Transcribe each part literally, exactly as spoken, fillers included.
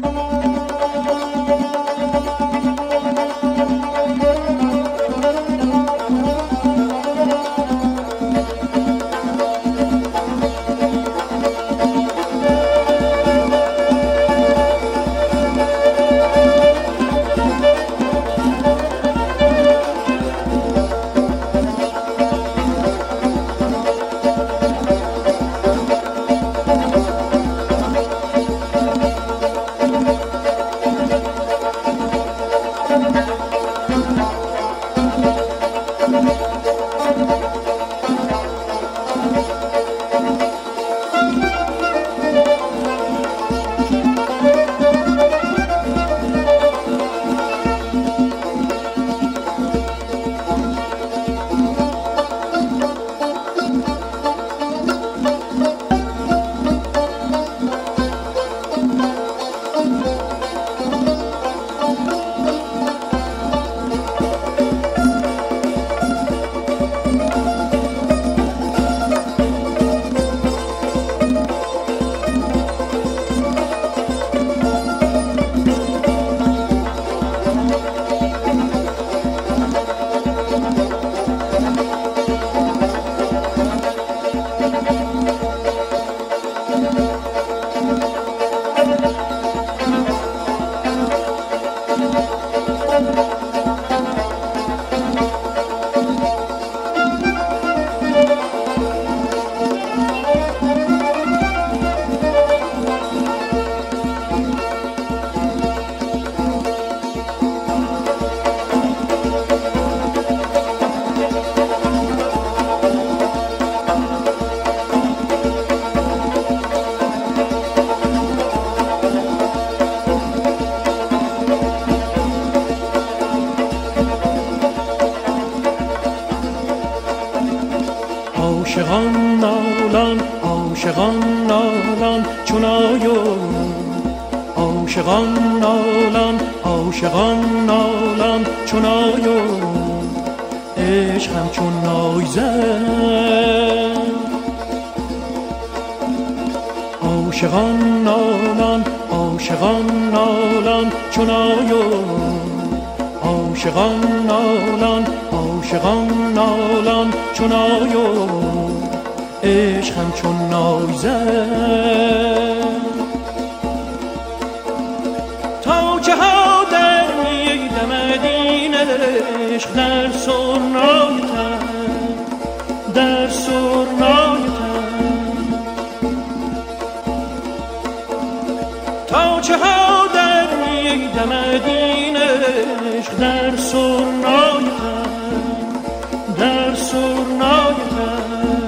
عاشقان نالان عاشقان نالان چون آیون عاشقان نالان عاشقان نالان چون آیون عشق همچون نایزن عاشقان نالان عاشقان نالان چون آیون عاشقان نالان عاشقان نالان چون آیون عشق همچون نایزن تا چه ها در میدم دین عشق در سرنای تن در سرنای تن تا چه ها در میدم دین عشق در سرنای تن در سرنای تن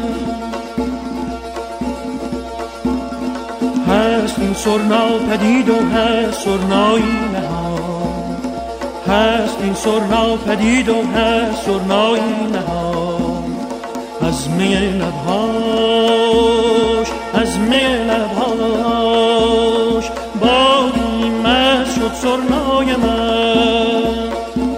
هست این سرنا پدید و هست سرنایی نهان هست این سرنا پدید و هست سرنایی نهان از می لبهاش از می لبهاش بادی مست شد سرنای من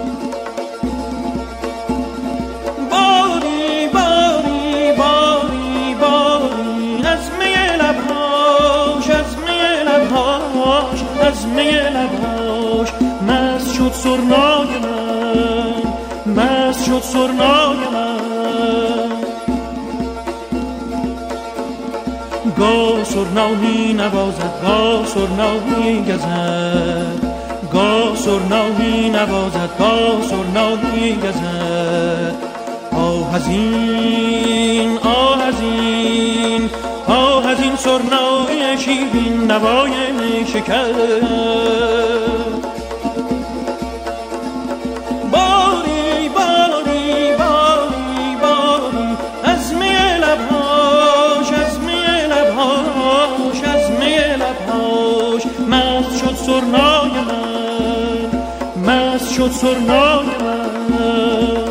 بادی بادی بادی بادی از می لبهاش از می لبهاش از می لبهاش مست شد سرنای من مست شد سرنای من گاه سرنا می نوازد گاه سرنا می گزد گاه سرنا می نوازد گاه سرنا می گزد آه از این آه از این آه از این سرنای شیرین نوای شکر باری باری باری باری از می لبهاش از می لبهاش از می لبهاش مست شد سرنای من مست شد سرنای من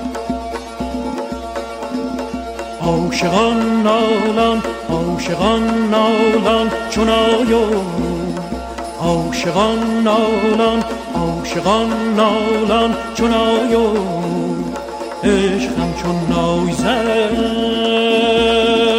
عاشقان نالان عاشقان نالان چون آیون عاشقان نالان عاشقان نالان چون آیون عشق همچون نایزن